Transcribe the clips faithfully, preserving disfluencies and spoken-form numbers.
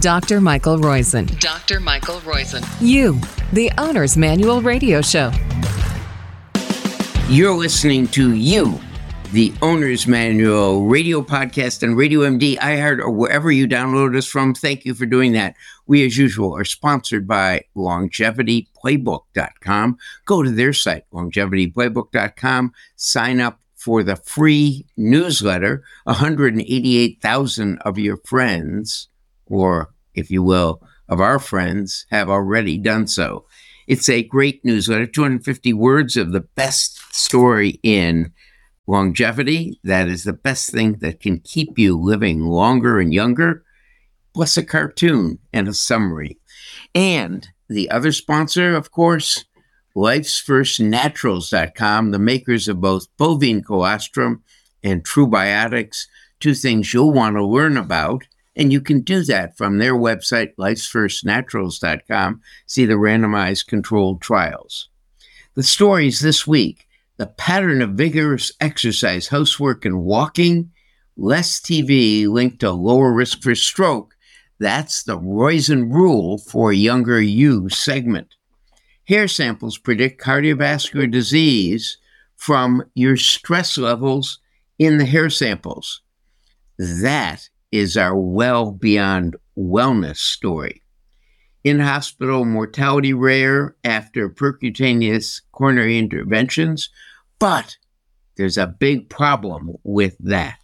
Doctor Michael Roizen. Doctor Michael Roizen. You, the Owner's Manual Radio Show. You're listening to You, the Owner's Manual Radio Podcast and Radio M D, iHeart, or wherever you download us from. Thank you for doing that. We, as usual, are sponsored by longevity playbook dot com. Go to their site, longevity playbook dot com. Sign up for the free newsletter. one hundred eighty-eight thousand of your friends, or if you will, of our friends, have already done so. It's a great newsletter, two hundred fifty words of the best story in longevity. That is the best thing that can keep you living longer and younger, plus a cartoon and a summary. And the other sponsor, of course, lifes first naturals dot com, the makers of both bovine colostrum and TrueBiotics, two things you'll want to learn about. And you can do that from their website, lifes first naturals dot com. See the randomized controlled trials. The stories this week: the pattern of vigorous exercise, housework, and walking, less T V linked to lower risk for stroke. That's the Roizen rule for younger you segment. Hair samples predict cardiovascular disease from your stress levels in the hair samples. That is our well beyond wellness story. In-hospital mortality rare after percutaneous coronary interventions, but there's a big problem with that.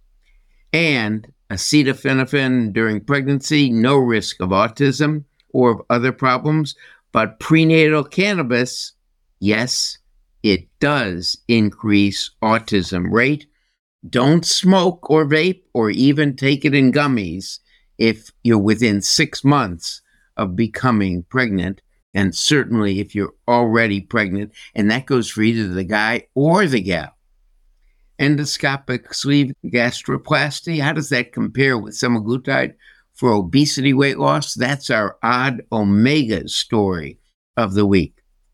And acetaminophen during pregnancy, no risk of autism or of other problems, but prenatal cannabis, yes, it does increase autism rate. Don't smoke or vape or even take it in gummies if you're within six months of becoming pregnant, and certainly if you're already pregnant, and that goes for either the guy or the gal. Endoscopic sleeve gastroplasty, how does that compare with semaglutide for obesity weight loss? That's our odd omega story of the week.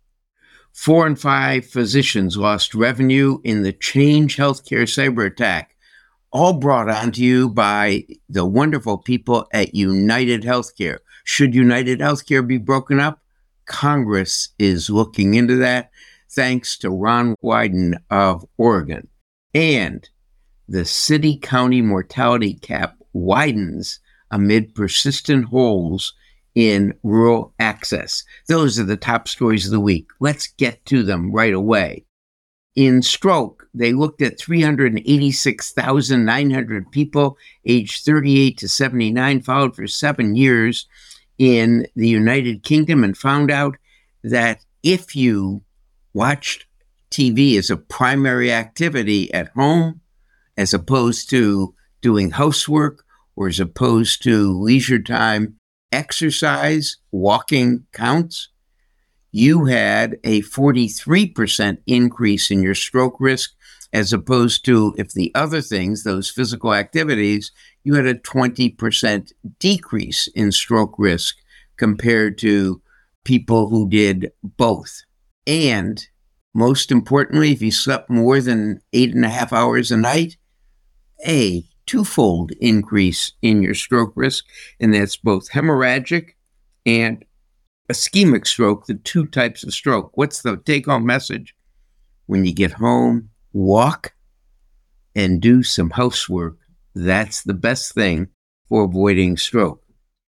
Four in five physicians lost revenue in the Change Healthcare cyber attack, all brought on to you by the wonderful people at United Healthcare. Should United Healthcare be broken up? Congress is looking into that, thanks to Ron Wyden of Oregon. And the city-county mortality cap widens amid persistent holes in rural access. Those are the top stories of the week. Let's get to them right away. In stroke, they looked at three hundred eighty-six thousand nine hundred people aged thirty-eight to seventy-nine, followed for seven years in the United Kingdom, and found out that if you watched T V as a primary activity at home, as opposed to doing housework or as opposed to leisure time exercise, walking counts, you had a forty-three percent increase in your stroke risk, as opposed to if the other things, those physical activities, you had a twenty percent decrease in stroke risk compared to people who did both. And most importantly, if you slept more than eight and a half hours a night, a twofold increase in your stroke risk, and that's both hemorrhagic and ischemic stroke, the two types of stroke. What's the take-home message? When you get home, walk and do some housework. That's the best thing for avoiding stroke.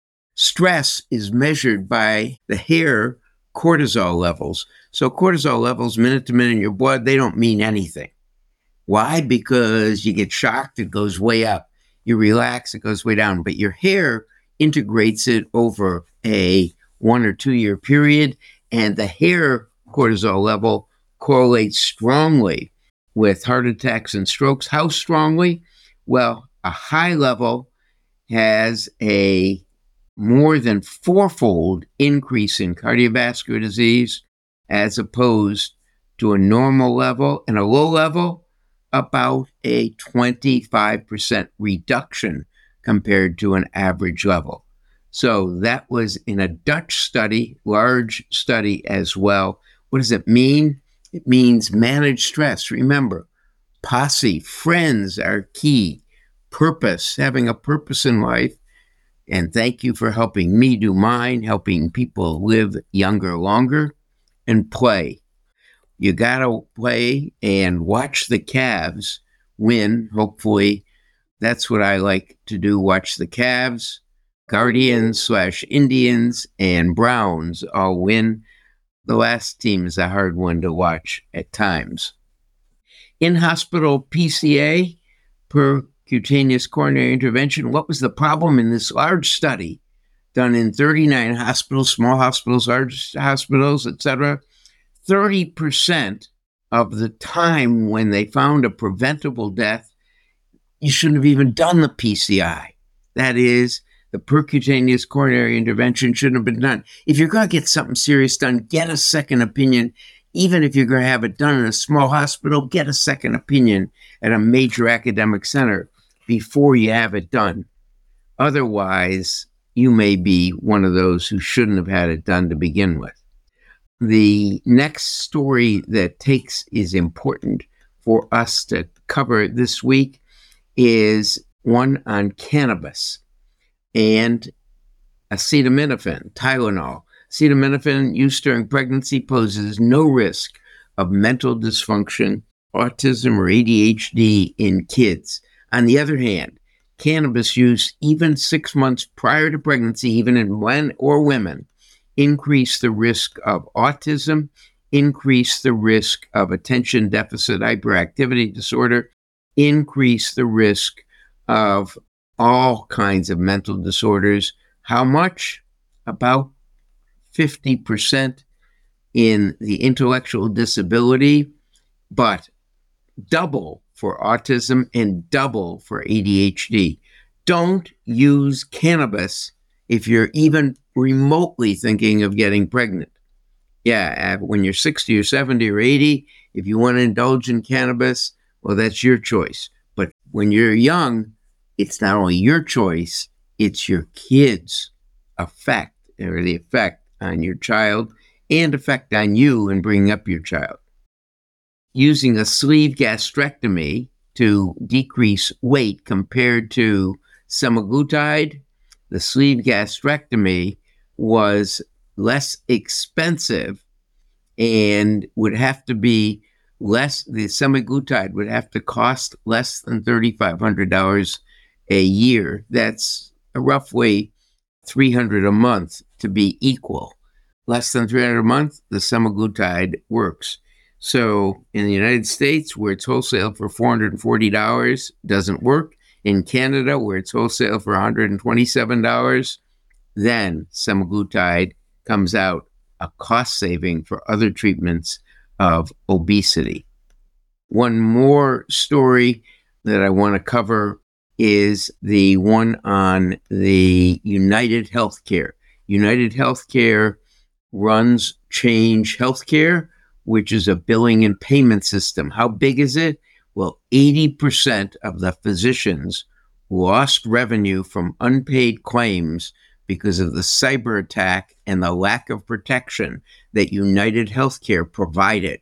Stress is measured by the hair cortisol levels. So cortisol levels minute to minute in your blood, they don't mean anything. Why? Because you get shocked, it goes way up. You relax, it goes way down. But your hair integrates it over a one or two year period, and the hair cortisol level correlates strongly with heart attacks and strokes. How strongly? Well, a high level has a more than fourfold increase in cardiovascular disease as opposed to a normal level, and a low level, about a twenty-five percent reduction compared to an average level. So that was in a Dutch study, large study as well. What does it mean? It means manage stress. Remember, posse, friends are key. Purpose, having a purpose in life, And thank you for helping me do mine, helping people live younger longer and play. You got to play and watch the Cavs win. Hopefully, that's what I like to do, watch the Cavs, Guardians slash Indians, and Browns all win. The last team is a hard one to watch at times. In-hospital P C A, percutaneous coronary intervention. What was the problem in this large study done in thirty-nine hospitals, small hospitals, large hospitals, et cetera? thirty percent of the time when they found a preventable death, you shouldn't have even done the P C I. That is, the percutaneous coronary intervention shouldn't have been done. If you're going to get something serious done, get a second opinion. Even if you're going to have it done in a small hospital, get a second opinion at a major academic center before you have it done. Otherwise, you may be one of those who shouldn't have had it done to begin with. The next story that takes is important for us to cover this week is one on cannabis and acetaminophen, Tylenol. Acetaminophen used during pregnancy poses no risk of mental dysfunction, autism, or A D H D in kids. On the other hand, cannabis use even six months prior to pregnancy, even in men or women, increase the risk of autism, increase the risk of attention deficit hyperactivity disorder, increase the risk of all kinds of mental disorders. How much? About fifty percent in the intellectual disability, but double for autism and double for A D H D. Don't use cannabis if you're even remotely thinking of getting pregnant. Yeah, when you're sixty or seventy or eighty, if you want to indulge in cannabis, well, that's your choice. But when you're young, it's not only your choice, it's your kid's effect, or the effect on your child and effect on you in bringing up your child. Using a sleeve gastrectomy to decrease weight compared to semaglutide, the sleeve gastrectomy was less expensive and would have to be less, the semaglutide would have to cost less than three thousand five hundred dollars a year. That's roughly three hundred dollars a month to be equal. Less than three hundred dollars a month, the semaglutide works. So in the United States, where it's wholesale for four hundred forty dollars, doesn't work. In Canada, where it's wholesale for one hundred twenty-seven dollars, then semaglutide comes out a cost saving for other treatments of obesity. One more story that I want to cover is the one on the United Healthcare. United Healthcare runs Change Healthcare, which is a billing and payment system. How big is it? Well, eighty percent of the physicians lost revenue from unpaid claims because of the cyber attack and the lack of protection that United Healthcare provided.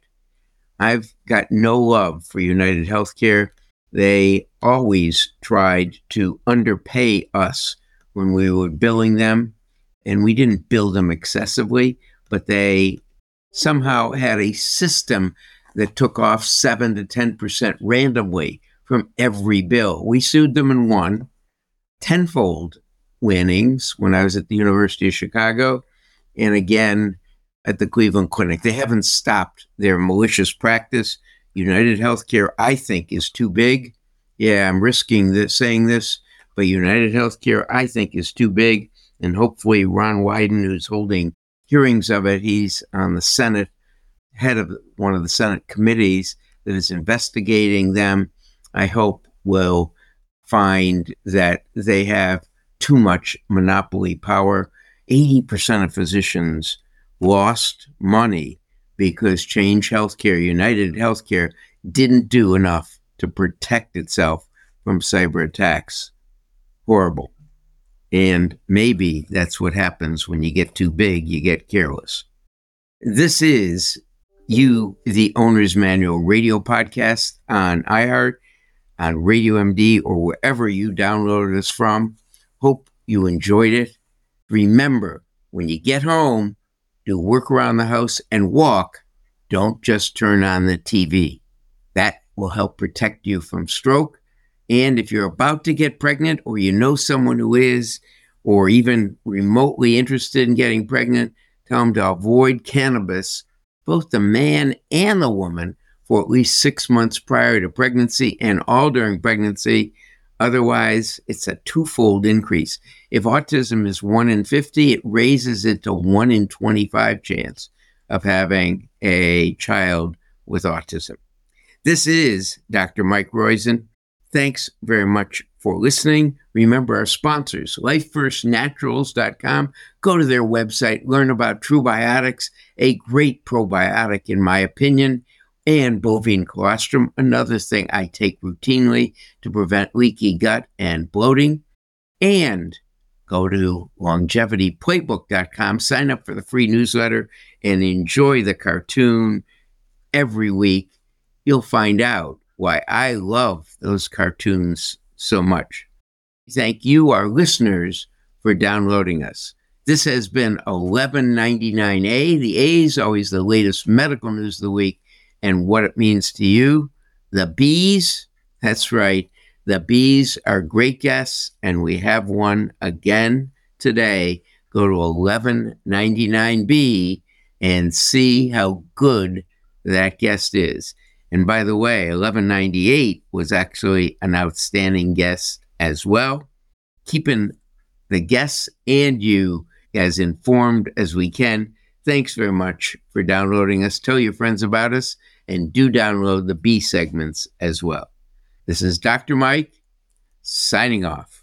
I've got no love for United Healthcare. They always tried to underpay us when we were billing them, and we didn't bill them excessively, but they somehow had a system that took off seven to ten percent randomly from every bill. We sued them and won. Tenfold winnings when I was at the University of Chicago, and again at the Cleveland Clinic. They haven't stopped their malicious practice. United Healthcare, I think, is too big. Yeah, I'm risking this, saying this, but United Healthcare, I think, is too big. And hopefully Ron Wyden, who's holding hearings of it, he's on the Senate, head of one of the Senate committees that is investigating them, I hope will find that they have too much monopoly power. eighty percent of physicians lost money because Change Healthcare, United Healthcare, didn't do enough to protect itself from cyber attacks. Horrible. And maybe that's what happens when you get too big, you get careless. This is You, the Owner's Manual radio podcast on iHeart, on Radio M D, or wherever you downloaded us from. Hope you enjoyed it. Remember, when you get home, do work around the house and walk. Don't just turn on the T V. That will help protect you from stroke. And if you're about to get pregnant, or you know someone who is, or even remotely interested in getting pregnant, tell them to avoid cannabis, both the man and the woman, for at least six months prior to pregnancy and all during pregnancy. Otherwise, it's a twofold increase. If autism is one in fifty, it raises it to one in twenty-five chance of having a child with autism. This is Doctor Mike Roizen. Thanks very much for listening. Remember our sponsors, life first naturals dot com. Go to their website, learn about TruBiotics, a great probiotic in my opinion, and bovine colostrum, another thing I take routinely to prevent leaky gut and bloating. And go to longevity playbook dot com, sign up for the free newsletter, and enjoy the cartoon every week. You'll find out why I love those cartoons so much. Thank you, our listeners, for downloading us. This has been eleven ninety-nine A. The A is always the latest medical news of the week and what it means to you. The B's, that's right, the B's are great guests, and we have one again today. Go to eleven ninety-nine B and see how good that guest is. And by the way, eleven ninety-eight was actually an outstanding guest as well. Keeping the guests and you as informed as we can. Thanks very much for downloading us. Tell your friends about us, and do download the B segments as well. This is Doctor Mike signing off.